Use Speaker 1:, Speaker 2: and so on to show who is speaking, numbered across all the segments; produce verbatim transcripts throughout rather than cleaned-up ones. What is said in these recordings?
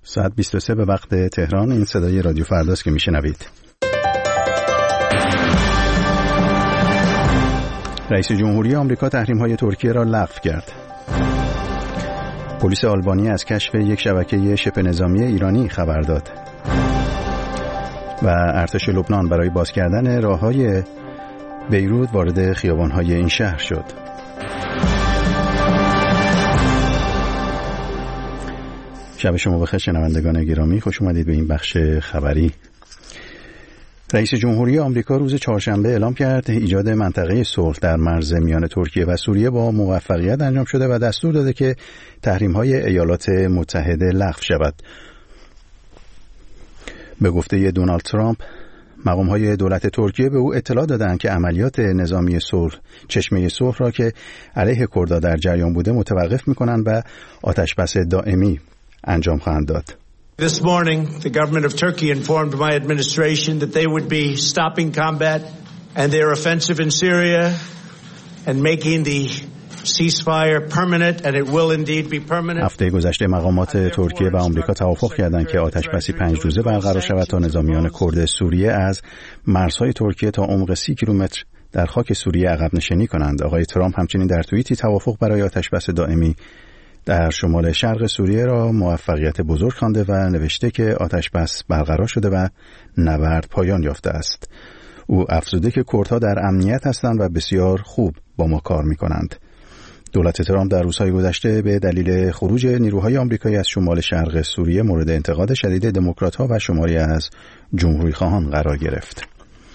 Speaker 1: ساعت بیست و سه به وقت تهران. این صدای رادیو فرداست که میشنوید. رئیس جمهوری آمریکا تحریم‌های ترکیه را لغو کرد. پلیس آلبانی از کشف یک شبکه شبه نظامی ایرانی خبر داد. و ارتش لبنان برای باز کردن راه‌های بیروت وارد خیابان‌های این شهر شد. شب شما بخیر شنوندگان گرامی، خوش اومدید به این بخش خبری. رئیس جمهوری آمریکا روز چهارشنبه اعلام کرد ایجاد منطقه صلح در مرز میان ترکیه و سوریه با موفقیت انجام شده و دستور داده که تحریم‌های ایالات متحده لغو شود. به گفته دونالد ترامپ، مقام‌های دولت ترکیه به او اطلاع دادند که عملیات نظامی صلح چشمه صلح را که علیه کردها در جریان بوده متوقف می‌کنند و آتش‌بس دائمی انجام خواهند داد.
Speaker 2: This morning, the government of Turkey informed my administration that they would be stopping combat and their offensive in Syria and making the ceasefire permanent, and it will indeed be permanent.
Speaker 1: هفته گذشته مقامات ترکیه و آمریکا توافق کردند که آتش‌بسی پنج روزه برقرار شود تا نظامیان کرد سوریه از مرزهای ترکیه تا عمق سی کیلومتر در خاک سوریه عقب نشینی کنند. آقای ترامپ همچنین در توییتی توافق برای آتش‌بس دائمی در شمال شرق سوریه را موفقیت بزرگ خوانده و نوشته که آتش‌بس برقرار شده و نبرد پایان یافته است. او افزوده که کردها در امنیت هستند و بسیار خوب با ما کار می‌کنند. دولت ترامپ در روزهای گذشته به دلیل خروج نیروهای آمریکایی از شمال شرق سوریه مورد انتقاد شدید دموکرات‌ها و شماری از جمهوری‌خواهان قرار گرفت.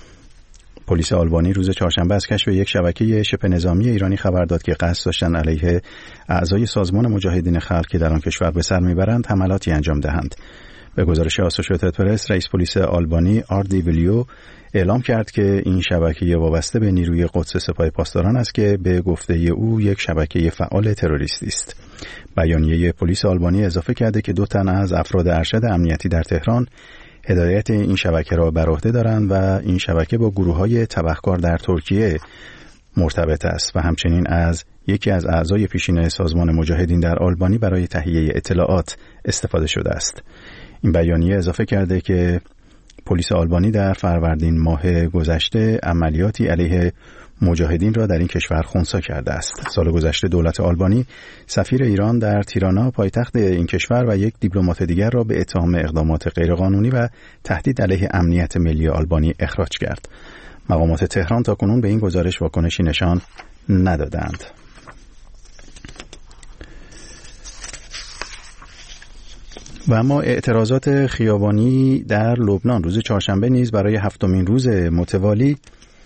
Speaker 1: پلیس آلبانی روز چهارشنبه از کشف یک شبکه شبه نظامی ایرانی خبر داد که قصد داشتند علیه اعضای سازمان مجاهدین خلق که در آن کشور به سر میبرند حملاتی انجام دهند. به گزارش آسوشییتد پرس، رئیس پلیس آلبانی آردی ویلیو اعلام کرد که این شبکه وابسته به نیروی قدس سپاه پاسداران است که به گفته او یک شبکه فعال تروریستی است. بیانیه پلیس آلبانی اضافه کرده که دو تن از افراد ارشد امنیتی در تهران هدایت این شبکه را بر عهده دارند و این شبکه با گروه‌های تبهکار در ترکیه مرتبط است و همچنین از یکی از اعضای پیشین سازمان مجاهدین در آلبانی برای تهیه اطلاعات استفاده شده است. این بیانیه اضافه کرده که پلیس آلبانی در فروردین ماه گذشته عملیاتی علیه مجاهدین را در این کشور خنثی کرده است. سال گذشته دولت آلبانی سفیر ایران در تیرانا پایتخت این کشور و یک دیپلمات دیگر را به اتهام اقدامات غیرقانونی و تهدید علیه امنیت ملی آلبانی اخراج کرد. مقامات تهران تاکنون به این گزارش واکنشی نشان ندادند. و اما اعتراضات خیابانی در لبنان روز چهارشنبه نیز برای هفتمین روز متوالی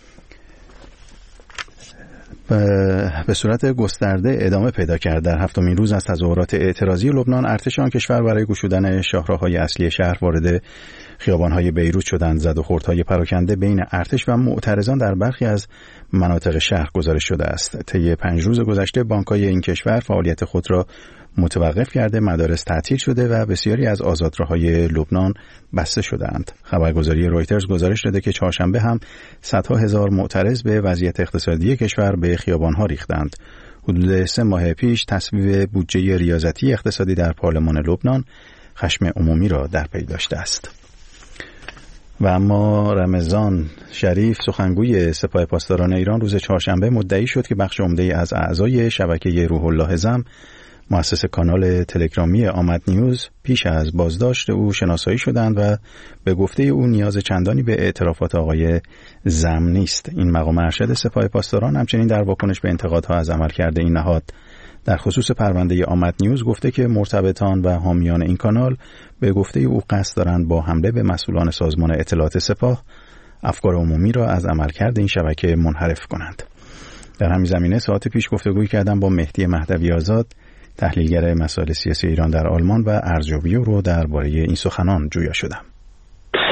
Speaker 1: به صورت گسترده ادامه پیدا کرد. در هفتمین روز از تظاهرات اعتراضی لبنان، ارتش آن کشور برای گشودن شاهراه‌های اصلی شهر وارد خیابان‌های بیروت شدند. زد و خوردهای پراکنده بین ارتش و معترضان در برخی از مناطق شهر گزارش شده است. طی پنج روز گذشته بانک‌های این کشور فعالیت خود را متوقف کرده، مدارس تعطیل شده و بسیاری از آزادراه‌های لبنان بسته شدند. خبرگزاری رویترز گزارش داده که چهارشنبه هم صدها هزار معترض به وضعیت اقتصادی کشور به خیابان‌ها ریختند. حدود سه ماه پیش تصویب بودجه ریاضتی اقتصادی در پارلمان لبنان خشم عمومی را در پی داشته است. و اما رمضان شریف، سخنگوی سپاه پاسداران ایران، روز چهارشنبه مدعی شد که بخش عمده از اعضای شبکه روح الله زم، مؤسس کانال تلگرامی آمد نیوز، پیش از بازداشت او شناسایی شدند و به گفته او نیاز چندانی به اعترافات آقای زم نیست. این مقام ارشد سپاه پاسداران همچنین در واکنش به انتقادها از عملکرد این نهاد در خصوص پرونده آمد نیوز گفته که مرتبطان و حامیان این کانال به گفته او قصد دارند با حمله به مسئولان سازمان اطلاعات سپاه افکار عمومی را از عملکرد این شبکه منحرف کنند. در همین زمینه ساعت پیش گفتگوی کردم با مهدی مهدوی آزاد، تحلیلگر مسائل سیاسی ایران در آلمان، و ارزیابی رو درباره این سخنان جویا شدم.
Speaker 3: سپاه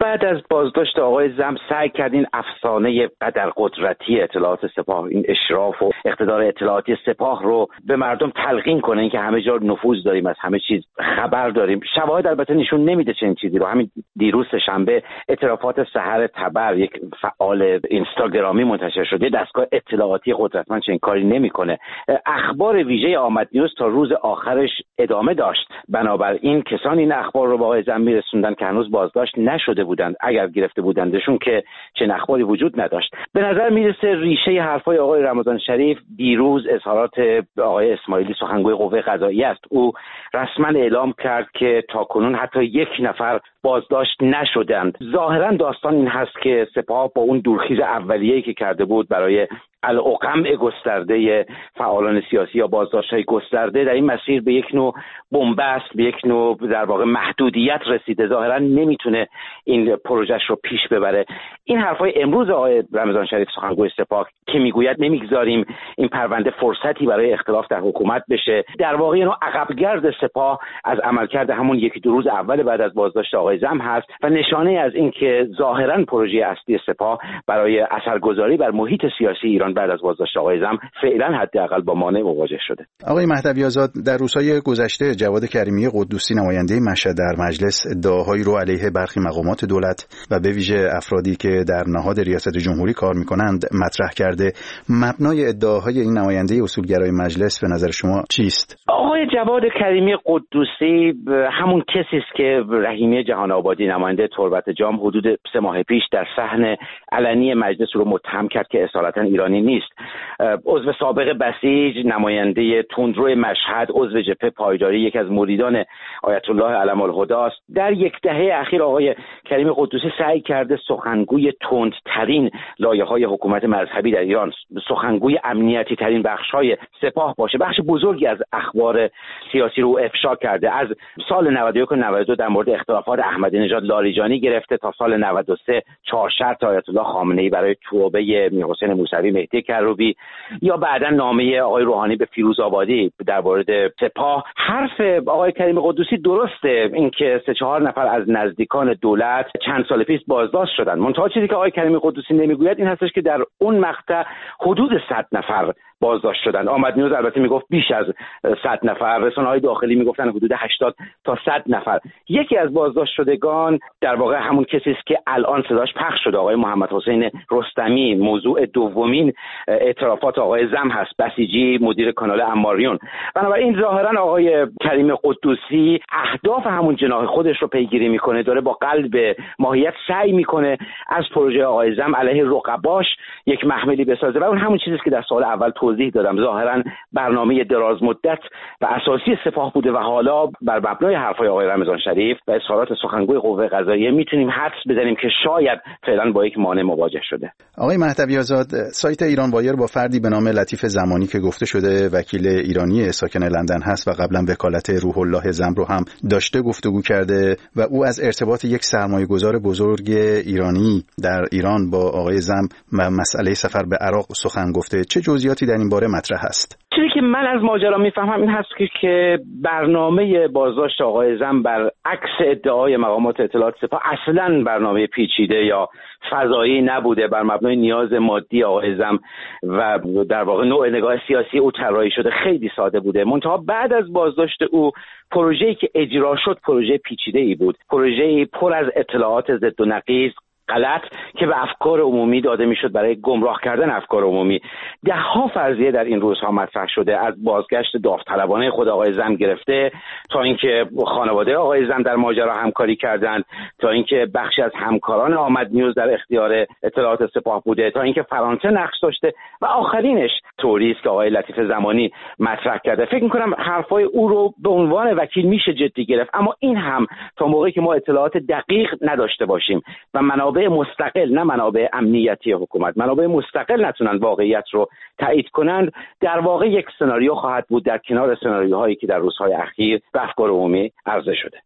Speaker 3: بعد از بازداشت آقای زم سعی کردین افسانه قدرقدرتی اطلاعات سپاه، این اشراف و اقتدار اطلاعاتی سپاه رو به مردم تلقین کنین که همه جا نفوذ داریم، از همه چیز خبر داریم. شواهد البته نشون نمیده چنین چیزی رو. همین دیروز شنبه اطرافات سحر تبر، یک فعال اینستاگرامی منتشر شده، دستگاه اطلاعاتی قدرتمند چنین کاری نمیکنه. اخبار ویژه آمد نیوز تا روز آخرش ادامه داشت، بنابراین کسانی این اخبار رو به آقای زم میرسوندن که هنوز بازداشت نشده بودند، اگر گرفته بودندشون که چنین اخباری وجود نداشت. به نظر میرسه ریشه حرفای آقای رمضان شریف دیروز اظهارات آقای اسماعیلی سخنگوی قوه قضاییه است. او رسما اعلام کرد که تاکنون حتی یک نفر بازداشت نشدند. ظاهرا داستان این هست که سپاه با اون دورخیز اولیه‌ای که کرده بود برای القمع گسترده فعالان سیاسی یا بازداشت‌های گسترده، در این مسیر به یک نوع بنبست، به یک نوع در واقع محدودیت رسیده. ظاهرا نمیتونه این پروژهش رو پیش ببره. این حرفای امروز آقای رمضان شریف سخنگوی سپاه که میگوید نمیگذاریم این پرونده فرصتی برای اختلاف در حکومت بشه، در واقع اینو عقبگرد سپاه از عملکرد همون یکی دو روز اول بعد از بازداشت آقای زم هست و نشانه از این که ظاهرا پروژه اصلی سپاه برای اثرگذاری بر محیط سیاسی ایران بعد از بازداشت آقای زم فعلا حداقل با مانع مواجه شده.
Speaker 1: آقای مهدوی آزاد، در روزهای گذشته جواد کریمی قدوسی نماینده مشهد در مجلس ادعاهایی رو علیه برخی مقامات دولت و به ویژه افرادی که در نهاد ریاست جمهوری کار می‌کنند مطرح کرده. مبنای ادعاهای این نماینده اصولگرای مجلس به نظر شما چیست؟
Speaker 3: آقای جواد کریمی قدوسی همون کسی است که رحیمی جهان آبادی نماینده تربت جام حدود سه ماه پیش در صحن علنی مجلس رو متهم کرد که اصالتا ایرانی نیست. عضو سابق بسیج، نماینده تندرو مشهد، عضو جبهه پایداری، یکی از مریدان آیت الله علم الهدی است. در یک دهه اخیر آقای کریم قدوسی سعی کرده سخنگوی تندترین لایه‌های حکومت مذهبی در ایران، سخنگوی امنیتی ترین بخش‌های سپاه باشه. بخش بزرگی از اخبار سیاسی رو افشا کرده. از سال نود و یک و نود و دو در مورد اختلافات احمدی نژاد لاریجانی گرفته تا سال نود و سه چهار شرط آیت الله خامنه‌ای برای توبه میرحسین موسوی، مهدی کروبی، یا بعداً نامه آقای روحانی به فیروزآبادی در مورد سپاه. حرف آقای کریم قدوسی درسته، اینکه سه چهار نفر از نزدیکان دولت چند سال پیش بازداشت شدن. منتها چیزی که آقای کریم قدوسی نمیگوید این هستش که در اون مقطع حدود صد نفر بازداشت شدن. آمد نیوز البته میگفت بیش از صد نفر، رسانه‌های داخلی میگفتن حدود هشتاد تا صد نفر. یکی از بازداشت شدگان در واقع همون کسی است که الان صداش پخش شده، آقای محمد حسین رستمی. موضوع دومین اعترافات آقای زم هست، بسیجی مدیر کانال اماریون. بنابراین ظاهرا آقای کریم قدوسی اهداف همون جناح خودش رو پیگیری میکنه، داره با قلب ماهیت سعی میکنه از پروژه آقای زم علیه رقباش یک محملی بسازه و اون همون چیزی است که در سال اول توضیح دادم. ظاهرا برنامه دراز مدت و اساسی سپاه بوده و حالا بر مبنای حرفای آقای رمضان شریف و اظهارات سخنگوی قوه قضاییه میتونیم حدس بزنیم که شاید فعلا با یک مانع مواجه شده.
Speaker 1: آقای مهدوی آزاد، سایت ایران وایر با فردی به نام لطیف زمانی که گفته شده وکیل ایرانی ساکن لندن هست و قبلا وکالت روح الله زم رو هم داشته گفتگو کرده و او از ارتباط یک سرمایه‌گذار بزرگ ایرانی در ایران با آقای زم و مسئله سفر به عراق سخن گفته. چه جزئیاتی در این باره مطرح است؟
Speaker 3: چیزی که من از ماجرا میفهمم این هست که که برنامه بازداشت آقای زم بر عکس ادعای مقامات اطلاعات سپاه اصلاً برنامه پیچیده یا فضایی نبوده، بر مبنای نیاز مادی آقای زم و در واقع نوع نگاه سیاسی او طراحی شده، خیلی ساده بوده. منتها بعد از بازداشت او پروژه‌ای که اجرا شد پروژه پیچیده‌ای بود، پروژه‌ای پر از اطلاعات ضد و نقیض، غلط که به افکار عمومی داده میشد برای گمراه کردن افکار عمومی. ده ها فرضیه در این روزها مطرح شده، از بازگشت داوطلبانه خود آقای زم گرفته تا اینکه خانواده آقای زم در ماجرا همکاری کردند، تا اینکه بخشی از همکاران آمد نیوز در اختیار اطلاعات سپاه بوده، تا اینکه فرانسه نقش داشته و آخرینش طوری است که آقای لطیف زمانی مطرح کرده. فکر می‌کنم حرفای او رو به عنوان وکیل میشه جدی گرفت، اما این هم تا موقعی که ما اطلاعات دقیق نداشته باشیم و منابع مستقل، نه منابع امنیتی حکومت، منابع مستقل نتونن واقعیت رو تایید کنند، در واقع یک سناریو خواهد بود در کنار سناریوهایی که در روزهای اخیر به افکار عمومی عرضه شده.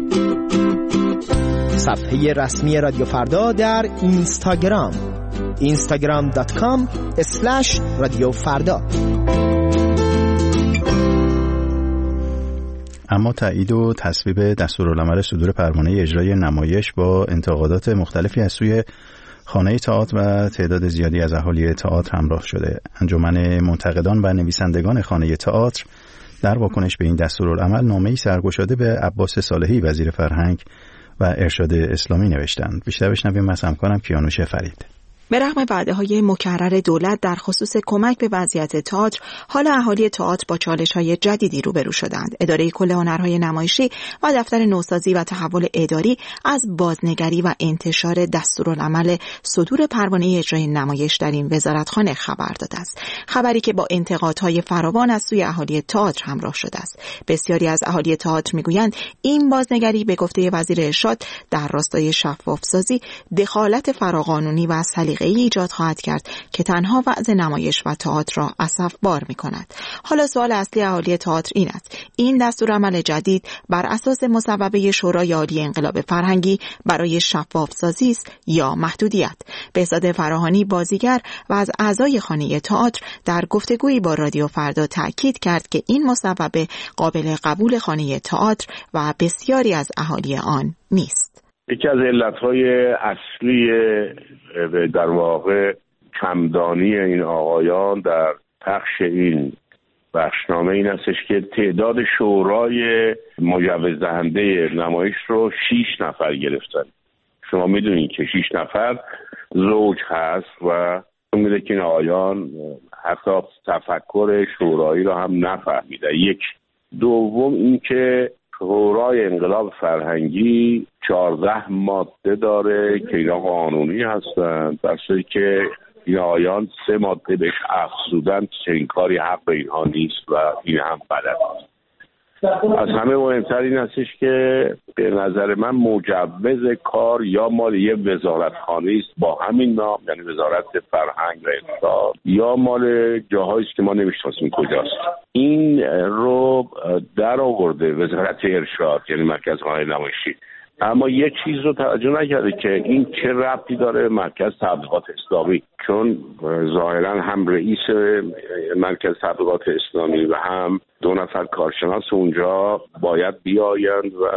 Speaker 4: صفحه رسمی رادیو فردا در اینستاگرام اینستاگرام دات کام اسلش رادیو فردا.
Speaker 1: اما تایید و تصویب دستورالعمل صدور پروانه اجرای نمایش با انتقادات مختلفی از سوی خانه تئاتر و تعداد زیادی از اهالی تئاتر همراه شده. انجمن منتقدان و نویسندگان خانه تئاتر در واکنش به این دستورالعمل نامه‌ای سرگشاده به عباس صالحی وزیر فرهنگ و ارشاد اسلامی نوشتند. بیشتر بشنویم از همکارم کیانوش فرید.
Speaker 5: به رغم وعده‌های مکرر دولت در خصوص کمک به وضعیت تئاتر، حالا اهالی تئاتر با چالش‌های جدیدی روبرو شدند. اداره کل هنرهای نمایشی و دفتر نوسازی و تحول اداری از بازنگری و انتشار دستورالعمل صدور پروانه اجرای نمایش در این وزارتخانه خبر داده است. خبری که با انتقادهای فراوان از سوی اهالی تئاتر همراه شده است. بسیاری از اهالی تئاتر میگویند این بازنگری به گفته وزیر ارشاد در راستای شفاف‌سازی، دخالت فراقانونی و سلیقه‌ای ایجاد خواهد کرد که تنها وضع نمایش و تئاتر را اسفبار می‌کند. حالا سوال اصلی اهالی تئاتر این است: این دستورالعمل جدید بر اساس مصوبه شورای عالی انقلاب فرهنگی برای شفاف‌سازی است یا محدودیت؟ بهزاد فراهانی بازیگر و از اعضای خانه تئاتر در گفتگویی با رادیو فردا تاکید کرد که این مصوبه قابل قبول خانه تئاتر و بسیاری از اهالی آن نیست.
Speaker 6: یکی از علتهای اصلی در واقع کمدانی این آقایان در پخش این بخشنامه این هستش که تعداد شورای مجوز دهنده نمایش رو شیش نفر گرفتن. شما میدونید که شیش نفر زوج هست و میده که این آقایان حتی تفکر شورایی رو هم نفهمیده. یک. دوم این که شورای انقلاب فرهنگی چهارده ماده داره که اینا قانونی هستند، در صورتی که این آیان سه ماده بهش افزودن. چنین کاری حق اینها نیست و این هم غلط است. از همه مهمتر این هستش که به نظر من مجوز کار یا مال یه وزارتخانه است با همین نام، یعنی وزارت فرهنگ و ارشاد، یا مال جاهایی است که ما نمی‌شناسیم کجاست. این رو در آورده وزارت ارشاد، یعنی مرکز هنر نمایشی، اما یه چیز رو توجه نکرده که این چه ربطی داره مرکز تبلیغات اسلامی، چون ظاهرا هم رئیس مرکز تبلیغات اسلامی و هم دو نفر کارشناس اونجا باید بیایند و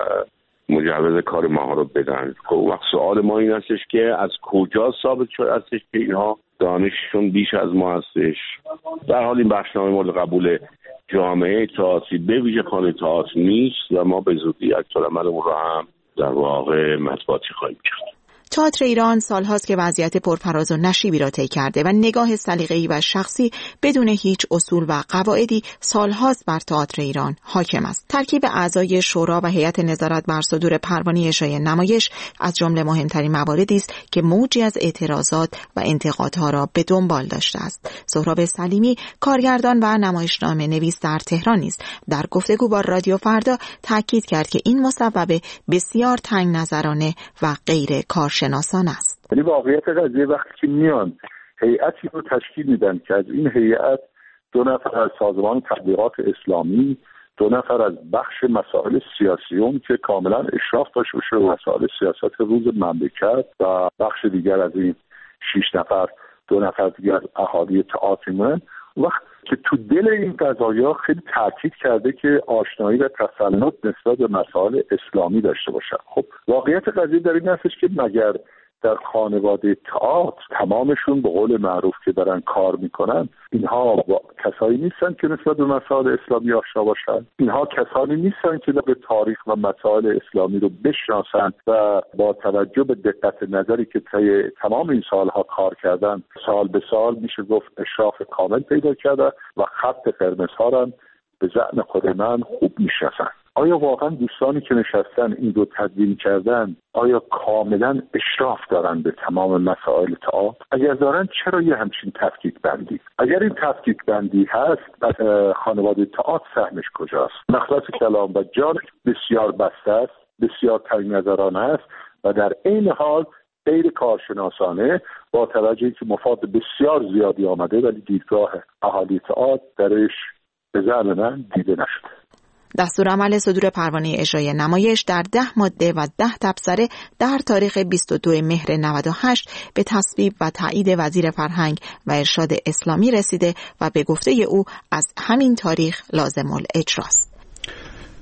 Speaker 6: مجوز کار ما رو بدن. وقت سوال ما این هستش که از کجا ثابت شده هستش که اینها دانششون بیش از ما هستش. در حال این بخشنامه مورد قبول جامعه تئاتری به ویژه خانه تئاتر نیست و ما به زودی عکس‌العملمون رو هم در واقع مطبوعاتی خواهیم کرد.
Speaker 5: تئاتر ایران سالهاست که وضعیت پرفراز و نشیبی را طی کرده و نگاه سلیقه‌ای و شخصی بدون هیچ اصول و قواعدی سالهاست بر تئاتر ایران حاکم است. ترکیب اعضای شورا و هیئت نظارت بر صدور پروانه اجرای نمایش از جمله مهمترین مواردی است که موجی از اعتراضات و انتقادها را به دنبال داشته است. سهراب سلیمی، کارگردان و نمایشنامه نویس در تهران نیز در گفتگو با رادیو فردا تاکید کرد که این مصوبه بسیار تنگ نظرانه و غیر کارشناسانه شناسان است.
Speaker 7: یعنی واقعیت قضیه وقتی که میان هیئتی رو تشکیل میدن که از این هیئت دو نفر از سازمان تبلیغات اسلامی، دو نفر از بخش مسائل سیاسیون که کاملا اشراف داشته باشه به مسائل سیاست روز مملکت و بخش دیگر از این شش نفر دو نفر دیگر از اهالی تئاتر میمونن، وقت که تو دل این قضایا خیلی تاکید کرده که آشنایی و تسلط نسبت به مسائل اسلامی داشته باشن. خب واقعیت قضیه در این هستش که مگر در خانواده تئاتر تمامشون به قول معروف که دارن کار میکنن اینها کسایی نیستن که نسبت به مسائل اسلامی آشنا باشن؟ اینها کسانی نیستن که به تاریخ و مسائل اسلامی رو بشناسن و با توجه به دقت نظری که طی تمام این سالها کار کردن سال به سال میشه گفت اشراف کامل پیدا کردن و خط قرمزها رو به ذهن خود من خوب میشناسن. آیا واقعا دوستانی که نشستن این رو تدوین کردن آیا کاملا اشراف دارن به تمام مسائل تئاتر؟ اگر دارن چرا یه همچین تفکیک بندی؟ اگر این تفکیک بندی هست خانواده تئاتر سهمش کجاست؟ مخلص کلام و جان بسیار بسته است، بسیار تنگ نظرانه است و در عین حال غیر کارشناسانه با توجهی که مفاد بسیار زیادی آمده ولی دیدگاه اهالی تئاتر درش به ذهن من دیده نشده.
Speaker 5: دستورالعمل صدور پروانه اجرای نمایش در ده ماده و ده تبصره در تاریخ بیست و دوم مهر نود و هشت به تصویب و تایید وزیر فرهنگ و ارشاد اسلامی رسیده و به گفته او از همین تاریخ لازم الاجراست.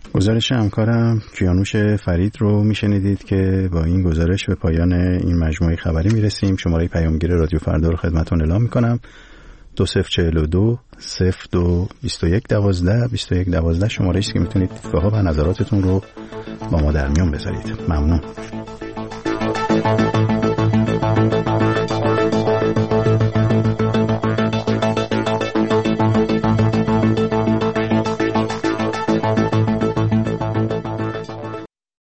Speaker 1: گزارش همکارم کیانوش فرید رو میشنیدید که با این گزارش به پایان این مجموعه خبری میرسیم. شماره پیامگیر رادیو فردا رو خدمتتون اعلام میکنم: دو صفر چهل و دو صفر دو بیست و یک دوازده بیست و یک دوازده شماره ایست که میتونید دیدگاه ها و نظراتتون رو با ما در میون بذارید. ممنون.